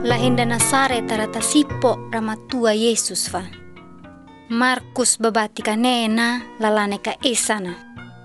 Lahenda Nasaret tarata sipo ramatua Yesus fa. Markus babati kanena lalane ka esana.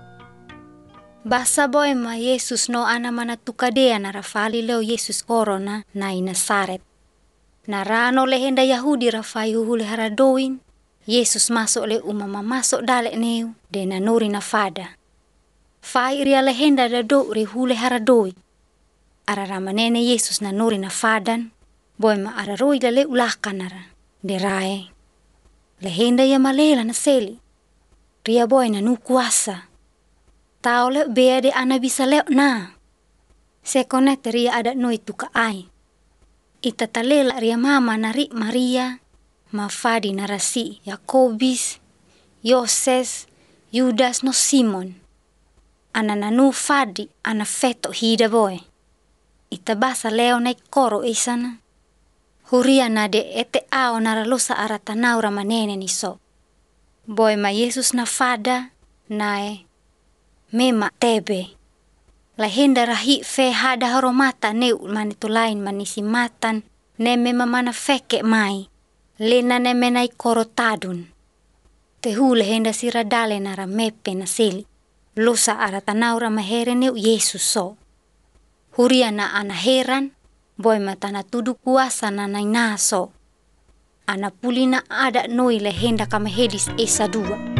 Basa boy ma Yesus no ana mana tukadea na rafali leo Yesus korona na i Nasaret. Narano lehenda Yahudi rafai huhule haradoin. Yesus masuk le umama masuk dalek neu de nanuri na fada. Fai ria lehenda dado re hule haradoi. Ararama nene Yesus nanuri na fadan. Boy ma araroi le ulakanara. De rae. Lehenda ya malela na seli. Ria boy na nukuasa. Tau leo bea de ana bisa leo na. Sekonet ria adat noi tuka ai. Ita talela ria mama nari Maria. Mafadi narasi Yakobis, Yoses, Yudas no Simon. Ana nanu fadi ana feto hida boy. Ita basa leo naik koro isana. Huria na de ete ao naralosa aratanau ramanene ni so. Boy ma Yesus na fada nae mema tebe. Lahenda rahi fe hada horomata neu manitulain manisimatan ne mema mana feke mai. Lena ne menai korotadun. Tehu lehenda siradale nara mepe na seli. Losa aratanau ramahere neu Yesus so. Huria na ana heran. Boy matana tudu kuasa na nainaso. Ana pulina ada noi lehenda kamehedis esa dua.